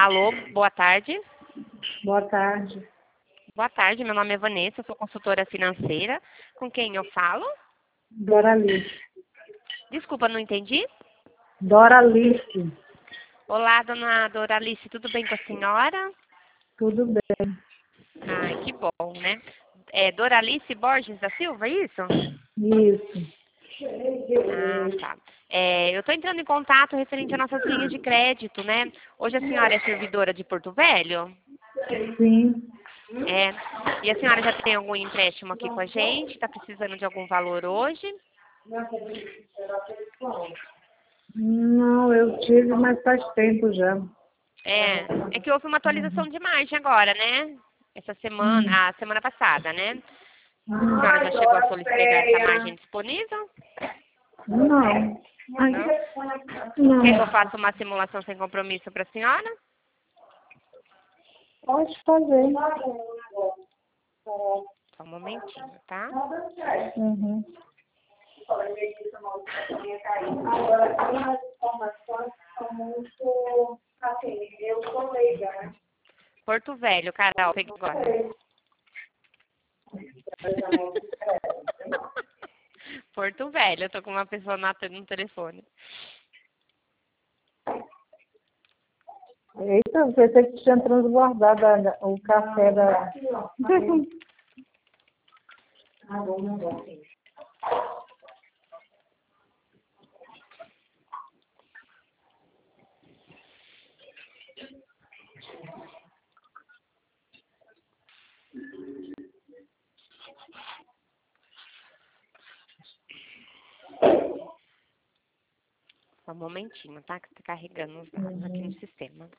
Alô, boa tarde. Boa tarde. Boa tarde, meu nome é Vanessa, sou consultora financeira. Com quem eu falo? Doralice. Desculpa, não entendi. Doralice. Olá, dona Doralice, tudo bem com a senhora? Tudo bem. Ai, que bom, né? É Doralice Borges da Silva, é isso? Isso. Ah, tá. Eu estou entrando em contato referente às nossas linhas de crédito, né? Hoje a senhora é servidora de Porto Velho? Sim. É. E a senhora já tem algum empréstimo aqui com a gente? Está precisando de algum valor hoje? Não, eu tive, mas faz tempo já. É que houve uma atualização de margem agora, né? Essa semana, a semana passada, né? A senhora já chegou a pegar essa margem disponível? Não. Ai, Não? não. Quer que eu faça uma simulação sem compromisso para a senhora? Pode fazer. Só um momentinho, tá? Uhum. Porto Velho, Carol, peguei agora. Porto Velho, eu tô com uma pessoa no telefone. Eita, eu pensei que tinha transbordado o café da... Só um momentinho, tá? Que tá carregando os dados aqui no sistema.